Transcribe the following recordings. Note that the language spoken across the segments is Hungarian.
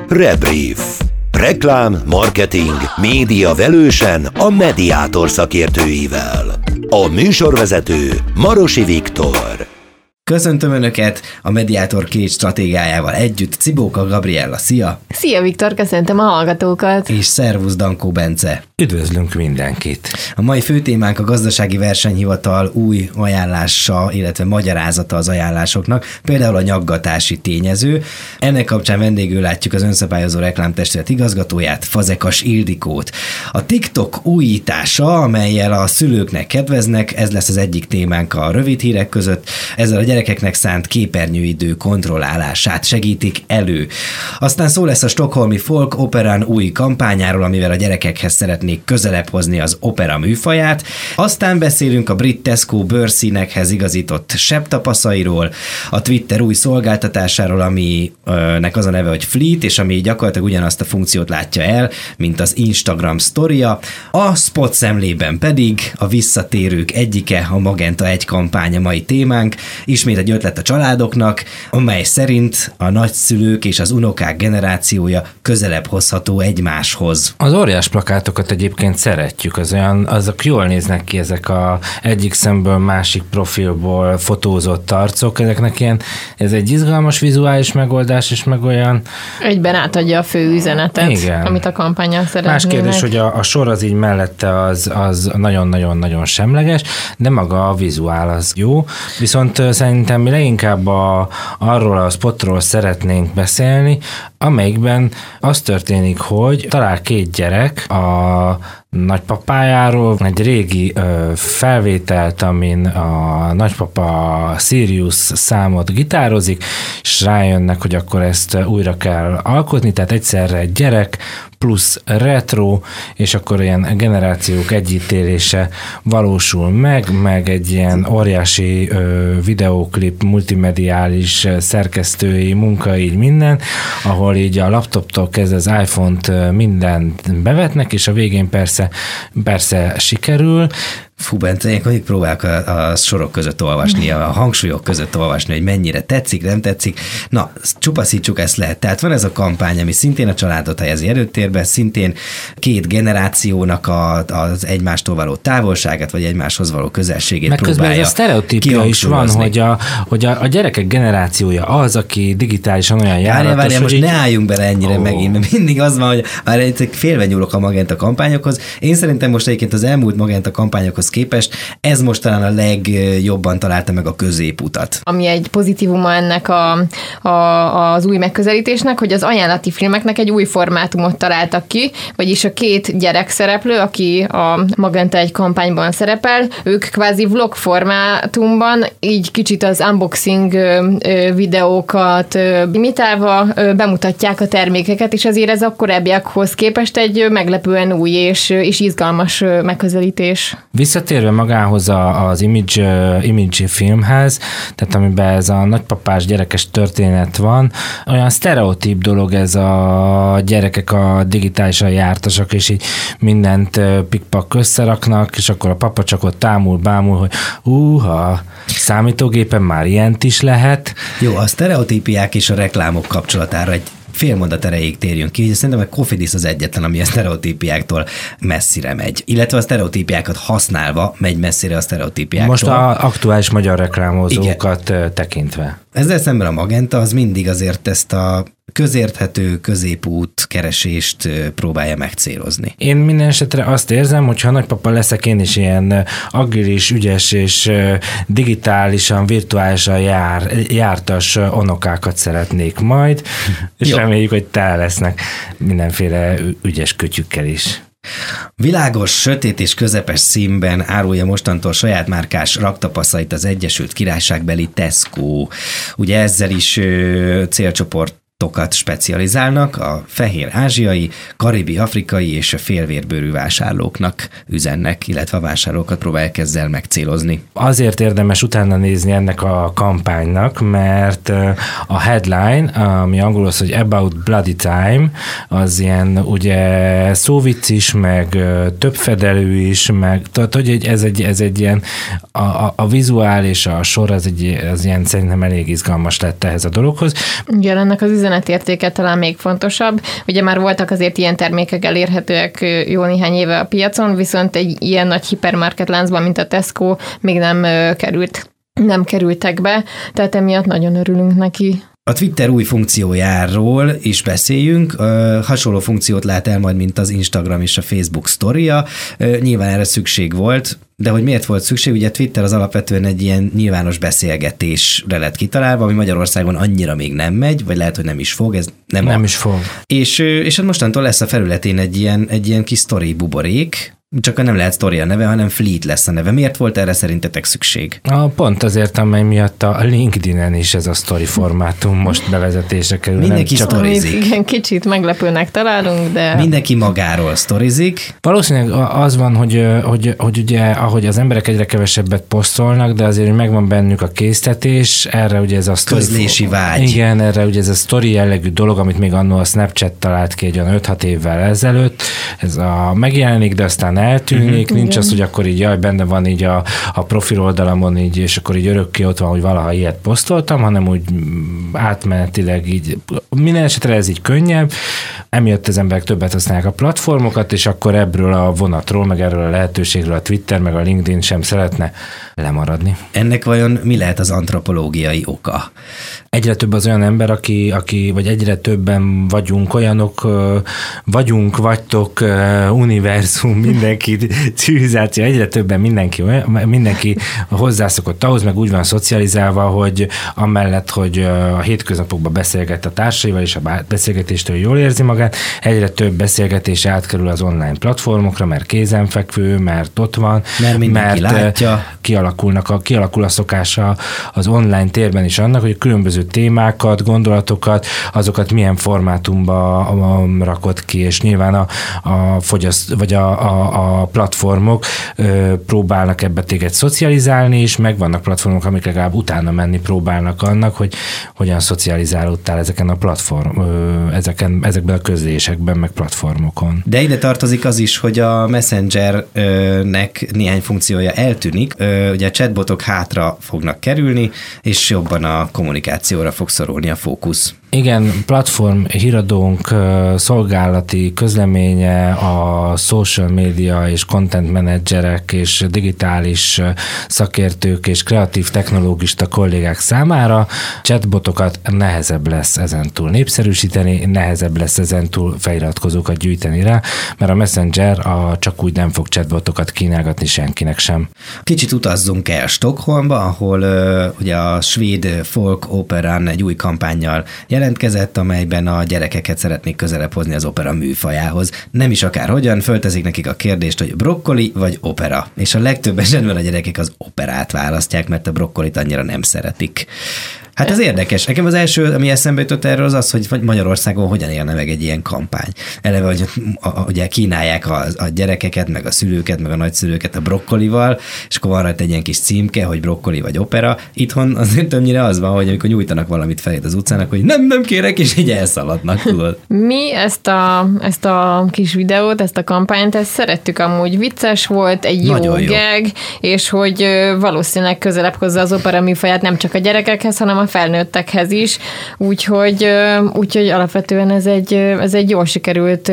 Rebrief. Reklám, marketing, média velősen a Mediátor szakértőivel. A műsorvezető Marosi Viktor. Köszöntöm Önöket a Mediátor két stratégiájával együtt. Cibóka Gabriella, szia! Szia Viktor, köszöntöm a hallgatókat! És szervusz Dankó Bence! Üdvözlünk mindenkit! A mai főtémánk a Gazdasági Versenyhivatal új ajánlása, illetve magyarázata az ajánlásoknak, például a nyaggatási tényező. Ennek kapcsán vendégül látjuk az Önszabályozó Reklámtestület igazgatóját, Fazekas Ildikót. A TikTok újítása, amellyel a szülőknek kedveznek, ez lesz az egyik témánk a rövid hírek között. Ezzel a gyerekeknek szánt képernyőidő kontrollálását segítik elő. Aztán szó lesz a Stockholmi Folk Operán új kampányáról, amivel a gyerekekhez szeretnék közelebb hozni az opera műfaját. Aztán beszélünk a brit Tesco bőrszínekhez igazított sebtapaszairól, a Twitter új szolgáltatásáról, aminek az a neve, hogy Fleet, és ami gyakorlatilag ugyanazt a funkciót látja el, mint az Instagram sztoria. A Spot szemlében pedig a visszatérők egyike, a Magenta 1 kampánya mai témánk. Ismét egy ötlet a családoknak, amely szerint a nagyszülők és az unokák generációja közelebb hozható egymáshoz. Az óriás plakátokat egyébként szeretjük, azok jól néznek ki, ezek a egyik szemből másik profilból fotózott arcok, ez egy izgalmas vizuális megoldás, és meg olyan... Egyben átadja a fő üzenetet, igen, amit a kampányon szeretnének. Más kérdés, hogy a sor az így mellette az nagyon-nagyon-nagyon semleges, de maga a vizuál az jó, viszont szerintem mi leginkább arról a spotról szeretnénk beszélni, amelyikben az történik, hogy talál két gyerek a nagypapájáról egy régi felvételt, amin a nagypapa Sirius számot gitározik, és rájönnek, hogy akkor ezt újra kell alkotni, tehát egyszerre egy gyerek plusz retro, és akkor ilyen generációk együttélése valósul meg egy ilyen óriási videóklip, multimediális szerkesztői munka, így minden, ahol így a laptoptól kezdve az iPhone-t mindent bevetnek, és a végén persze sikerül. Fú, Bence, én mindig próbálok a sorok között olvasni, a hangsúlyok között olvasni, hogy mennyire tetszik, nem tetszik. Na, csupaszítsuk, ezt lehet. Tehát van ez a kampány, ami szintén a családot helyezi előtérbe, szintén két generációnak az egymástól való távolságát, vagy egymáshoz való közelségét meg próbálja. Meg közben ez a sztereotípia is van, hogy a gyerekek generációja az, aki digitálisan olyan járatos, Várjál, most ne álljunk bele ennyire megint, mert mindig az van, hogy már félve nyúlok a Magenta kampányokhoz. Én szerintem most egyébként az elmúlt Magenta kampányokhoz képest ez most talán a legjobban találta meg a középutat. Ami egy pozitívuma ennek az új megközelítésnek, hogy az ajánlati filmeknek egy új formátumot találtak ki, vagyis a két gyerek szereplő, aki a Magenta 1 kampányban szerepel, ők kvázi vlog formátumban, így kicsit az unboxing videókat imitálva bemutatják a termékeket, és ezért ez a korábbiakhoz képest egy meglepően új és izgalmas megközelítés. Visszatérve magához az image filmhez, tehát amiben ez a nagypapás gyerekes történet van, olyan sztereotíp dolog ez a gyerekek a digitálisan jártasak, és így mindent pikpak összeraknak, és akkor a papa csak ott bámul, hogy számítógépen már ilyent is lehet. Jó, a sztereotípiák és a reklámok kapcsolatára egy fél mondat erejéig térjünk ki, hogy szerintem a Cofidis az egyetlen, ami a sztereotípiáktól messzire megy. Illetve a sztereotípiákat használva megy messzire a sztereotípiáktól. Most az aktuális magyar reklámozókat tekintve. Ezzel szemben a Magenta az mindig azért ezt a közérthető középút keresést próbálja megcélozni. Én minden esetre azt érzem, hogy ha nagypapa leszek, én is ilyen agilis, ügyes és digitálisan, virtuálisan jártas onokákat szeretnék majd, és reméljük, hogy tele lesznek mindenféle ügyes kötyükkel is. Világos, sötét és közepes színben árulja mostantól saját márkás raktapaszait az Egyesült Királyságbeli Tesco. Ugye ezzel is célcsoport specializálnak, a fehér ázsiai, karibi, afrikai és a félvérbőrű vásárlóknak üzennek, illetve a vásárlókat próbálják ezzel megcélozni. Azért érdemes utána nézni ennek a kampánynak, mert a headline, ami angolul az, hogy About Bloody Time, az ilyen ugye szóvic is, meg többfedelő is, meg tudod, hogy ez egy ilyen a vizuál és a sor az ilyen szerintem elég izgalmas lett ehhez a dologhoz. Igen, ennek az üzenetértéke talán még fontosabb. Ugye már voltak azért ilyen termékek elérhetőek jó néhány éve a piacon, viszont egy ilyen nagy hipermarket láncban, mint a Tesco, még nem kerültek be, tehát emiatt nagyon örülünk neki. A Twitter új funkciójáról is beszéljünk. Hasonló funkciót lát el majd, mint az Instagram és a Facebook sztoria. Nyilván erre szükség volt, de hogy miért volt szükség? Ugye a Twitter az alapvetően egy ilyen nyilvános beszélgetésre lett kitalálva, ami Magyarországon annyira még nem megy, vagy lehet, hogy nem is fog. Ez nem is fog. És mostantól lesz a felületén egy ilyen kis sztori buborék, csak nem lehet sztori a neve, hanem Fleet lesz a neve. Miért volt erre szerintetek szükség? Pont azért, amely miatt a LinkedIn-en is ez a sztori formátum most bevezetésre kerül. Mindenki sztorizik. Igen, kicsit meglepőnek találunk, de... Mindenki magáról sztorizik. Valószínűleg az van, hogy ugye, ahogy az emberek egyre kevesebbet posztolnak, de azért megvan bennük a késztetés, erre ugye ez a sztori... Közlési vágy. Igen, erre ugye ez a sztori jellegű dolog, amit még annól a Snapchat talált ki egy olyan 5-6 évvel ezelőtt, ez megjelenik, de aztán eltűnik, nincs az, hogy akkor így benne van így a profil oldalamon így, és akkor így örökké ott van, hogy valaha ilyet posztoltam, hanem úgy átmenetileg így, minden esetre ez így könnyebb, emiatt az emberek többet használják a platformokat, és akkor ebből a vonatról, meg erről a lehetőségről a Twitter, meg a LinkedIn sem szeretne lemaradni. Ennek vajon mi lehet az antropológiai oka? Egyre több az olyan ember, aki vagy egyre többen vagyunk, olyanok vagytok, univerzum, mindenki, civilizáció, egyre többen mindenki hozzászokott ahhoz, meg úgy van szocializálva, hogy amellett, hogy a hétköznapokban beszélget a társaival, és a beszélgetéstől jól érzi magát, egyre több beszélgetés átkerül az online platformokra, mert kézenfekvő, mert ott van, mert mindenki látja. Kialakul a szokása az online térben is annak, hogy különböző témákat, gondolatokat, azokat milyen formátumba rakod ki, és nyilván a platformok próbálnak ebbe téged szocializálni, és meg vannak platformok, amik legalább utána menni próbálnak annak, hogy hogyan szocializálódtál ezeken ezekben a közlésekben, meg platformokon. De ide tartozik az is, hogy a Messengernek néhány funkciója eltűnik, ugye a chatbotok hátra fognak kerülni, és jobban a kommunikációra fog szorulni a fókusz. Igen, platform, híradónk, szolgálati közleménye, a social media és content menedzserek és digitális szakértők és kreatív technológista kollégák számára chatbotokat nehezebb lesz ezentúl népszerűsíteni, nehezebb lesz ezentúl feliratkozókat gyűjteni rá, mert a Messenger csak úgy nem fog chatbotokat kínálgatni senkinek sem. Kicsit utazzunk el Stockholmba, ahol ugye a svéd folk operán egy új kampánnyal jelentkezett, amelyben a gyerekeket szeretnék közelebb hozni az opera műfajához. Nem is akárhogyan, föltezik nekik a kérdést, hogy brokkoli vagy opera. És a legtöbb esetben a gyerekek az operát választják, mert a brokkolit annyira nem szeretik. Hát ez érdekes. Nekem az első, ami eszembe jutott erről, az, hogy Magyarországon hogyan élne meg egy ilyen kampány. Eleve, hogy ugye kínálják a gyerekeket, meg a szülőket, meg a nagyszülőket a brokkolival, és akkor van rajta egy ilyen kis címke, hogy brokkoli vagy opera. Itthon azért többnyire az van, hogy amikor nyújtanak valamit feléd az utcának, hogy nem kérek, és így elszaladnak, tudod. Mi ezt a kis videót, ezt a kampányt, ezt szerettük amúgy, vicces volt, egy jó gag, és hogy valószínűleg közelebb hozza az opera műfaját nem csak a gyerekekhez, hanem a felnőttekhez is, úgyhogy alapvetően ez egy jól sikerült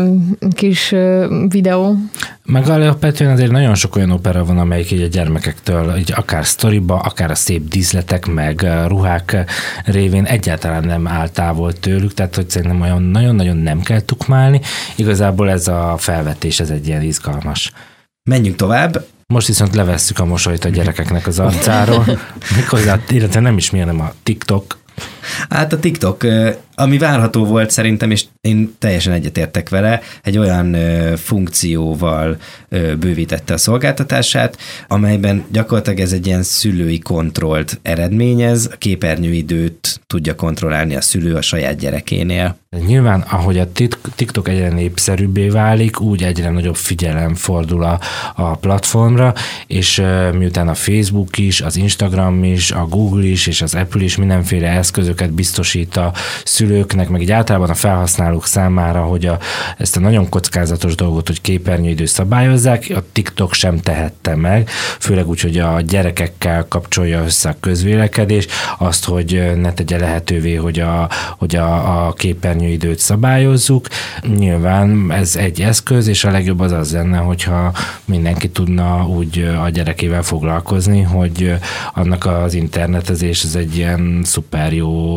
kis videó. Meg alapvetően azért nagyon sok olyan opera van, amelyik így a gyermekektől, így akár sztoriba, akár a szép díszletek, meg ruhák révén egyáltalán nem áll távol tőlük, tehát hogy szerintem olyan nagyon-nagyon nem kell tukmálni. Igazából ez a felvetés, ez egy ilyen izgalmas. Menjünk tovább. Most viszont levesszük a mosolyt a gyerekeknek az arcáról, méghozzá, illetve nem is mi, hanem a TikTok. Hát a TikTok, ami várható volt szerintem, és én teljesen egyetértek vele, egy olyan funkcióval bővítette a szolgáltatását, amelyben gyakorlatilag ez egy ilyen szülői kontrollt eredményez, a képernyőidőt tudja kontrollálni a szülő a saját gyerekénél. Nyilván, ahogy a TikTok egyre népszerűbbé válik, úgy egyre nagyobb figyelem fordul a platformra, és miután a Facebook is, az Instagram is, a Google is, és az Apple is mindenféle eszközöket biztosít a szülőknek, meg így általában a felhasználók számára, hogy ezt a nagyon kockázatos dolgot, hogy képernyőidőt szabályozzák, a TikTok sem tehette meg, főleg úgy, hogy a gyerekekkel kapcsolja össze a közvélekedés, azt, hogy ne tegye lehetővé, hogy a képernyőidőt szabályozzuk. Nyilván ez egy eszköz, és a legjobb az lenne, hogyha mindenki tudna úgy a gyerekével foglalkozni, hogy annak az internetezés ez egy ilyen szuper jó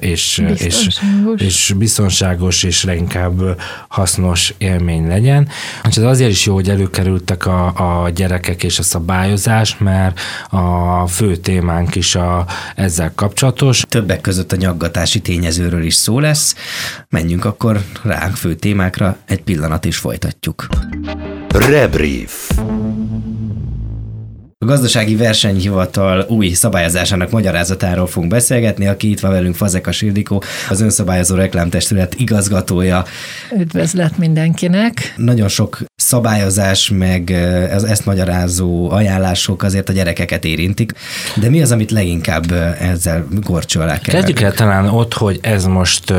és biztonságos és leginkább hasznos élmény legyen. És ez azért is jó, hogy előkerültek a gyerekek és a szabályozás, mert a fő témánk is ezzel kapcsolatos. Többek között a nyaggatási tényezőről is szó lesz. Menjünk akkor rá fő témákra, egy pillanat is folytatjuk. Rebrief. A Gazdasági Versenyhivatal új szabályozásának magyarázatáról fogunk beszélgetni, aki itt van velünk, Fazekas Ildikó, az önszabályozó reklámtestület igazgatója. Üdvözlet mindenkinek! Nagyon sok szabályozás, meg ezt magyarázó ajánlások azért a gyerekeket érintik, de mi az, amit leginkább ezzel gorcső alá kell? Kezdjük el talán ott, hogy ez most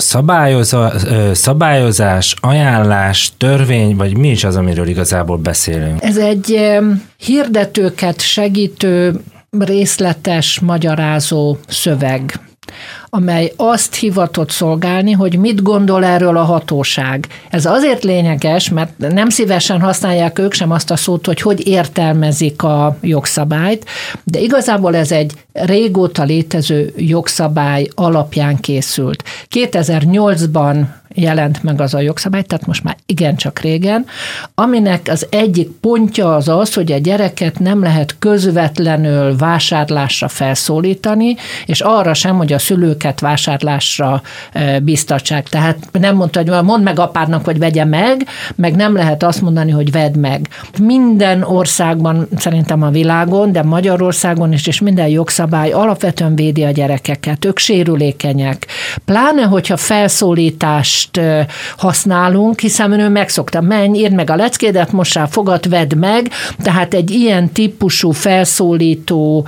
szabályozás, ajánlás, törvény, vagy mi is az, amiről igazából beszélünk? Ez egy hirdetőket segítő, részletes, magyarázó szöveg, amely azt hivatott szolgálni, hogy mit gondol erről a hatóság. Ez azért lényeges, mert nem szívesen használják ők sem azt a szót, hogy értelmezik a jogszabályt, de igazából ez egy régóta létező jogszabály alapján készült. 2008-ban jelent meg az a jogszabály, tehát most már igencsak régen, aminek az egyik pontja az, hogy a gyereket nem lehet közvetlenül vásárlásra felszólítani, és arra sem, hogy a szülőket vásárlásra biztatsák. Tehát nem mondta, hogy mondd meg apádnak, hogy vegye meg nem lehet azt mondani, hogy vedd meg. Minden országban, szerintem a világon, de Magyarországon is, és minden jogszabály alapvetően védi a gyerekeket. Ők sérülékenyek. Pláne, hogyha felszólítás használunk, hiszen ő megszokta, menj, írd meg a leckédet, mossál fogad, vedd meg, tehát egy ilyen típusú felszólító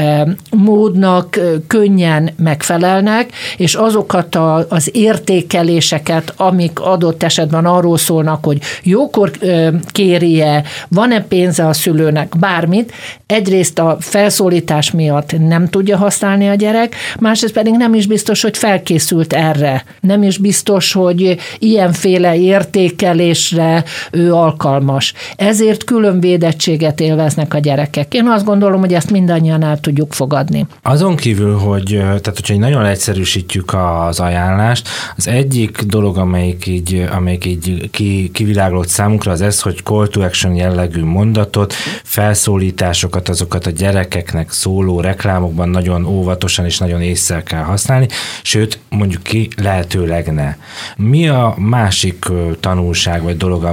módnak könnyen megfelelnek, és azokat az értékeléseket, amik adott esetben arról szólnak, hogy jókor kéri-e, van-e pénze a szülőnek, bármit, egyrészt a felszólítás miatt nem tudja használni a gyerek, másrészt pedig nem is biztos, hogy felkészült erre. Nem is biztos, hogy ilyenféle értékelésre ő alkalmas. Ezért külön védettséget élveznek a gyerekek. Én azt gondolom, hogy ezt mindannyian el tudjuk fogadni. Azon kívül, tehát hogyha nagyon egyszerűsítjük az ajánlást, az egyik dolog, amelyik így kiviláglott számunkra, az ez, hogy call to action jellegű mondatot, felszólításokat, azokat a gyerekeknek szóló reklámokban nagyon óvatosan és nagyon észre kell használni, sőt, mondjuk ki lehetőleg ne. Mi a másik tanulság vagy dolog,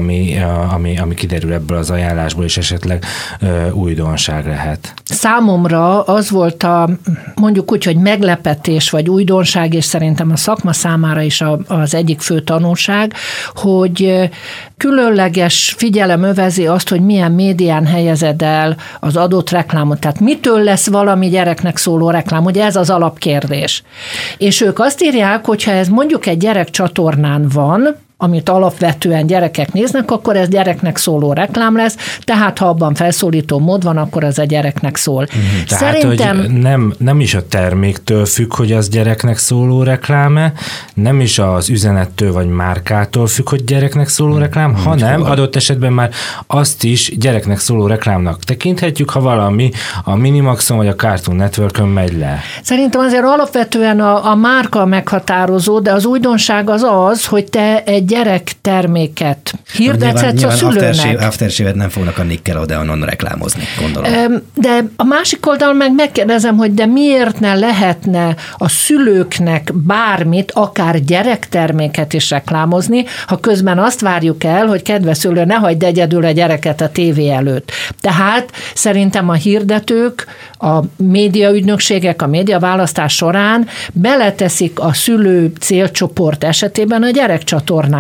ami kiderül ebből az ajánlásból, és esetleg újdonság lehet? Számomra az volt mondjuk úgy, hogy meglepetés vagy újdonság, és szerintem a szakma számára is az egyik fő tanulság, hogy különleges figyelem övezi azt, hogy milyen médián helyezed el az adott reklámot. Tehát mitől lesz valami gyereknek szóló reklám? Ugye ez az alapkérdés. És ők azt írják, hogyha ez mondjuk egy gyerekcsatornán van, amit alapvetően gyerekek néznek, akkor ez gyereknek szóló reklám lesz, tehát ha abban felszólító mód van, akkor ez a gyereknek szól. Tehát, szerintem hogy nem is a terméktől függ, hogy az gyereknek szóló reklám-e, nem is az üzenettől vagy márkától függ, hogy gyereknek szóló reklám, hanem adott esetben már azt is gyereknek szóló reklámnak tekinthetjük, ha valami a Minimaxon vagy a Cartoon Networkön megy le. Szerintem azért alapvetően a márka meghatározó, de az újdonság az, hogy te egy gyerek terméket hirdethetsz a szülőnek. Aftershave-et nem fognak a Nickelodeonon reklámozni, gondolom. De a másik oldalon meg megkérdezem, hogy de miért ne lehetne a szülőknek bármit, akár gyerekterméket is reklámozni, ha közben azt várjuk el, hogy kedves szülő, ne hagyd egyedül a gyereket a tévé előtt. Tehát szerintem a hirdetők, a médiaügynökségek, a médiaválasztás során beleteszik a szülő célcsoport esetében a gyerekcsatornát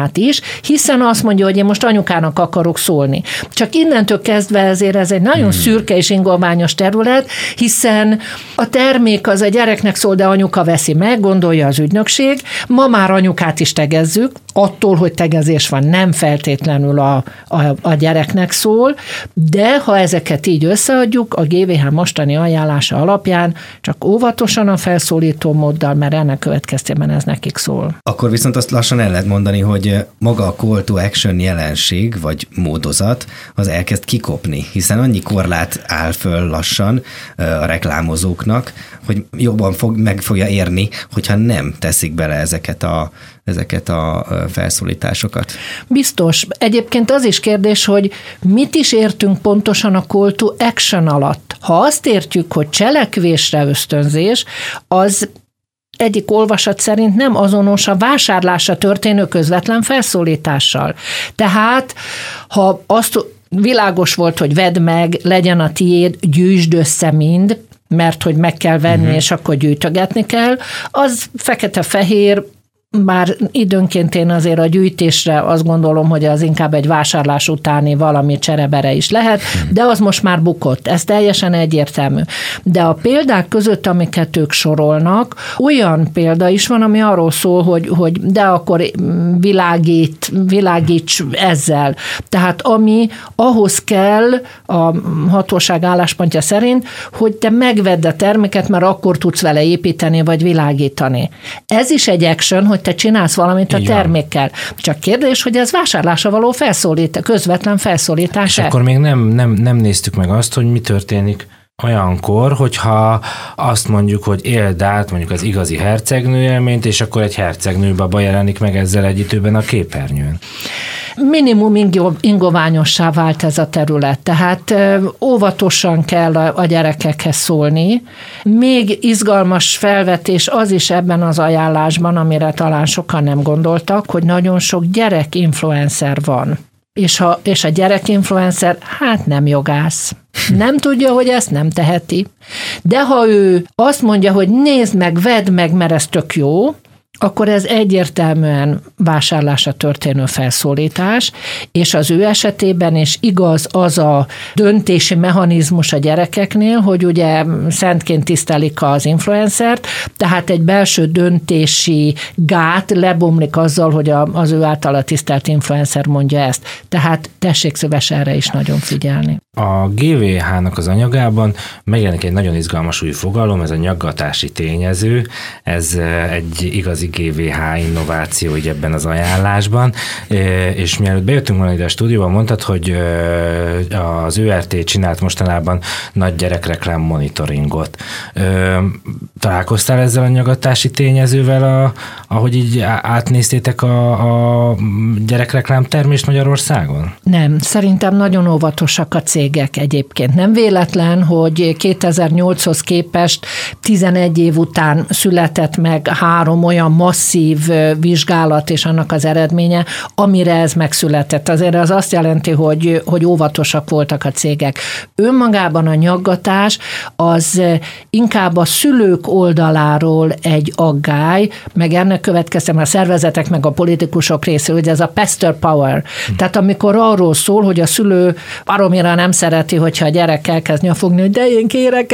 reklámát is, hiszen azt mondja, hogy én most anyukának akarok szólni. Csak innentől kezdve ezért ez egy nagyon szürke és ingolványos terület, hiszen a termék az a gyereknek szól, de anyuka veszi meg, gondolja az ügynökség. Ma már anyukát is tegezzük, attól, hogy tegezés van, nem feltétlenül a gyereknek szól, de ha ezeket így összeadjuk, a GVH mostani ajánlása alapján csak óvatosan a felszólító móddal, mert ennek következtében ez nekik szól. Akkor viszont azt lassan el lehet mondani, hogy maga a call to action jelenség, vagy módozat, az elkezd kikopni, hiszen annyi korlát áll föl lassan a reklámozóknak, hogy jobban meg fogja érni, hogyha nem teszik bele ezeket a felszólításokat. Biztos. Egyébként az is kérdés, hogy mit is értünk pontosan a call to action alatt. Ha azt értjük, hogy cselekvésre ösztönzés, az egyik olvasat szerint nem azonos a vásárlásra történő közvetlen felszólítással. Tehát, ha azt világos volt, hogy vedd meg, legyen a tiéd, gyűjtsd össze mind, mert hogy meg kell venni, és akkor gyűjtögetni kell, az fekete-fehér, bár időnként én azért a gyűjtésre azt gondolom, hogy az inkább egy vásárlás utáni valami cserebere is lehet, de az most már bukott. Ez teljesen egyértelmű. De a példák között, amiket ők sorolnak, olyan példa is van, ami arról szól, hogy de akkor világíts ezzel. Tehát ami ahhoz kell a hatóság álláspontja szerint, hogy te megvedd a terméket, mert akkor tudsz vele építeni, vagy világítani. Ez is egy action, hogy te csinálsz valamit a termékkel. Csak kérdés, hogy ez vásárlásra való közvetlen felszólítás. És akkor még nem néztük meg azt, hogy mi történik olyankor, hogyha azt mondjuk, hogy éld át mondjuk az igazi hercegnő élményt, és akkor egy hercegnőbaba jelenik meg ezzel egy időben a képernyőn. Minimum ingoványossá vált ez a terület, tehát óvatosan kell a gyerekekhez szólni. Még izgalmas felvetés az is ebben az ajánlásban, amire talán sokan nem gondoltak, hogy nagyon sok gyerek-influencer van. És a gyerek-influencer nem jogász. Nem tudja, hogy ezt nem teheti. De ha ő azt mondja, hogy nézd meg, vedd meg, mert ez tök jó, akkor ez egyértelműen vásárlásra történő felszólítás, és az ő esetében is igaz az a döntési mechanizmus a gyerekeknél, hogy ugye szentként tisztelik az influencert, tehát egy belső döntési gát lebomlik azzal, hogy az ő általa tisztelt influencer mondja ezt. Tehát tessék szíves erre is nagyon figyelni. A GVH-nak az anyagában megjelenik egy nagyon izgalmas új fogalom, ez a nyaggatási tényező, ez egy igazi GVH innováció így ebben az ajánlásban, és mielőtt bejöttünk volna ide a stúdióba, mondtad, hogy az ÖRT csinált mostanában nagy gyerekreklám monitoringot. Találkoztál ezzel a nyaggatási tényezővel, ahogy így átnéztétek a gyerekreklám termést Magyarországon? Nem, szerintem nagyon óvatosak a cégek egyébként. Nem véletlen, hogy 2008-hoz képest 11 év után született meg 3 olyan masszív vizsgálat és annak az eredménye, amire ez megszületett. Azért az azt jelenti, hogy óvatosak voltak a cégek. Önmagában a nyaggatás az inkább a szülők oldaláról egy aggály, meg ennek következtében a szervezetek, meg a politikusok részéről, hogy ez a pastor power. Tehát amikor arról szól, hogy a szülő baromira nem szereti, hogyha a gyerek elkezd nyafogni, hogy de én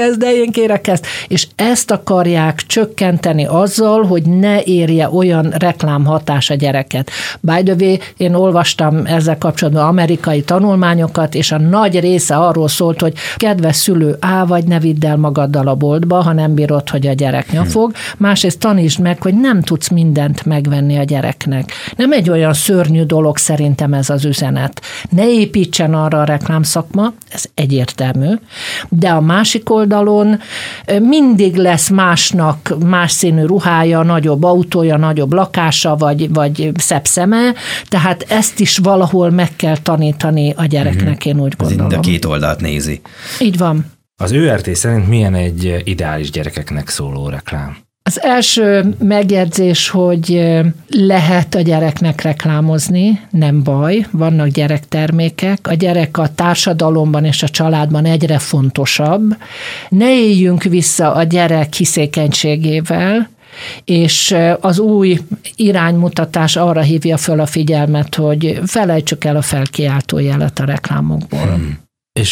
kérek ezt, és ezt akarják csökkenteni azzal, hogy ne érje olyan reklámhatás a gyereket. By the way, én olvastam ezzel kapcsolatban amerikai tanulmányokat, és a nagy része arról szólt, hogy kedves szülő, vagy ne vidd el magaddal a boltba, ha nem bírod, hogy a gyerek nyafog. Másrészt tanítsd meg, hogy nem tudsz mindent megvenni a gyereknek. Nem egy olyan szörnyű dolog szerintem ez az üzenet. Ne építsen arra a reklámszakma, ez egyértelmű, de a másik oldalon mindig lesz másnak más színű ruhája, nagyobb autója, nagyobb lakása, vagy szebb szeme, tehát ezt is valahol meg kell tanítani a gyereknek, én úgy gondolom. Ez a két oldalt nézi. Így van. Az ÖRT szerint milyen egy ideális gyerekeknek szóló reklám? Az első megjegyzés, hogy lehet a gyereknek reklámozni, nem baj, vannak gyerektermékek, a gyerek a társadalomban és a családban egyre fontosabb. Ne éljünk vissza a gyerek hiszékenységével, és az új iránymutatás arra hívja föl a figyelmet, hogy felejtsük el a felkiáltójelet a reklámokból. És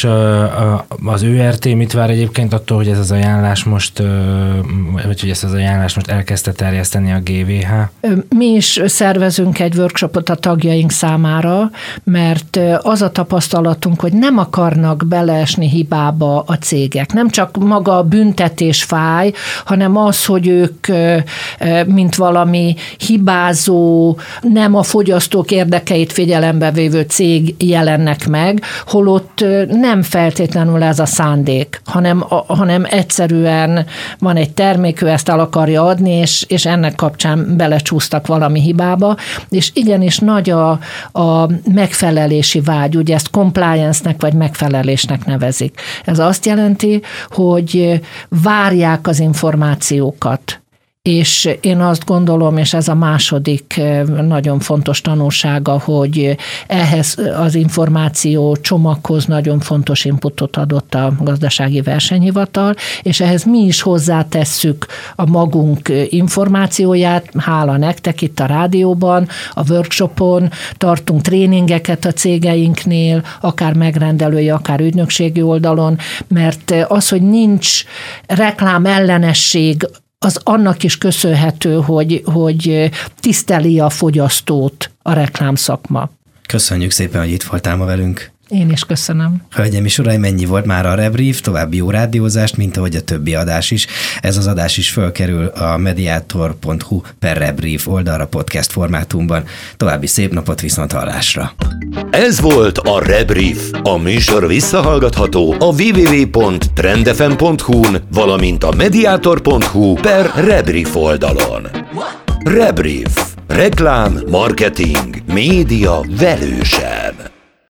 az ÖRT mit vár egyébként attól, hogy ez az ajánlás most, vagy hogy ezt az ajánlást most elkezdte terjeszteni a GVH? Mi is szervezünk egy workshopot a tagjaink számára, mert az a tapasztalatunk, hogy nem akarnak beleesni hibába a cégek. Nem csak maga a büntetés fáj, hanem az, hogy ők mint valami hibázó, nem a fogyasztók érdekeit figyelembe vévő cég jelennek meg, holott nem feltétlenül ez a szándék, hanem egyszerűen van egy termék, ő ezt el akarja adni, és ennek kapcsán belecsúsztak valami hibába, és igenis nagy a megfelelési vágy, ugye ezt compliance-nek vagy megfelelésnek nevezik. Ez azt jelenti, hogy várják az információkat, és én azt gondolom, és ez a második nagyon fontos tanulsága, hogy ehhez az információ csomaghoz nagyon fontos inputot adott a Gazdasági Versenyhivatal, és ehhez mi is hozzátesszük a magunk információját, hála nektek itt a rádióban, a workshopon, tartunk tréningeket a cégeinknél, akár megrendelői, akár ügynökségi oldalon, mert az, hogy nincs reklám ellenesség, az annak is köszönhető, hogy tiszteli a fogyasztót a reklámszakma. Köszönjük szépen, hogy itt voltál ma velünk. Én is köszönöm. Hölgyeim és uraim, mennyi volt már a Rebrief, további jó rádiózást, mint ahogy a többi adás is. Ez az adás is fölkerül a mediator.hu/Rebrief oldalra podcast formátumban. További szép napot, viszonthallásra. Ez volt a Rebrief. A műsor visszahallgatható a www.trendfm.hu-n, valamint a mediator.hu/Rebrief oldalon. Rebrief. Reklám, marketing, média velősen.